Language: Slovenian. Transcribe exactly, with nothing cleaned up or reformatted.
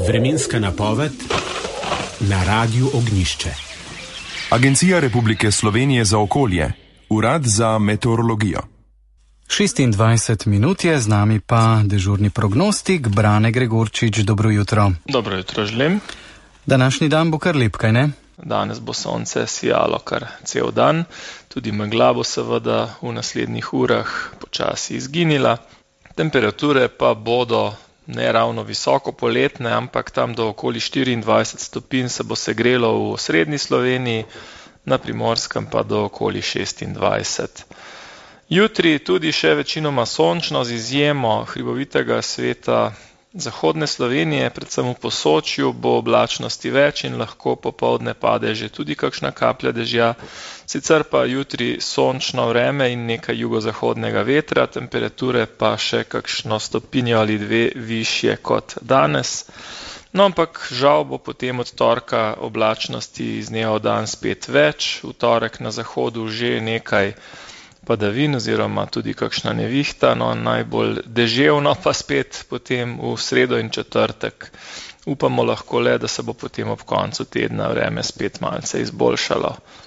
Vremenska napoved na Radiu Ognjišče. Agencija Republike Slovenije za okolje, Urad za meteorologijo. šestindvajset minut je, z nami pa dežurni prognostik Brane Gregorčič. Dobro jutro. Dobro jutro želim. Današnji dan bo kar lep, kaj ne? Danes bo sonce sijalo kar cel dan, tudi megla bo seveda v naslednjih urah počasi izginila. Temperature pa bodo ne ravno visoko poletne, ampak tam do okoli štiriindvajset stopinj se bo segrelo v osrednji Sloveniji, na Primorskem pa do okoli šestindvajset. Jutri tudi še večinoma sončno, z izjemo hribovitega sveta zahodne Slovenije, predvsem v Posočju bo oblačnosti več in lahko popoldne pade že tudi kakšna kaplja dežja. Sicer pa jutri sončno vreme in nekaj jugozahodnega vetra, temperature pa še kakšno stopinjo ali dve višje kot danes. No, ampak žal bo potem od torka oblačnosti iz dneva v dan spet več, v torek na zahodu že nekaj padavin oziroma tudi kakšna nevihta, no najbolj deževno pa spet potem v sredo in četrtek. Upamo lahko le, da se bo potem ob koncu tedna vreme spet malce izboljšalo.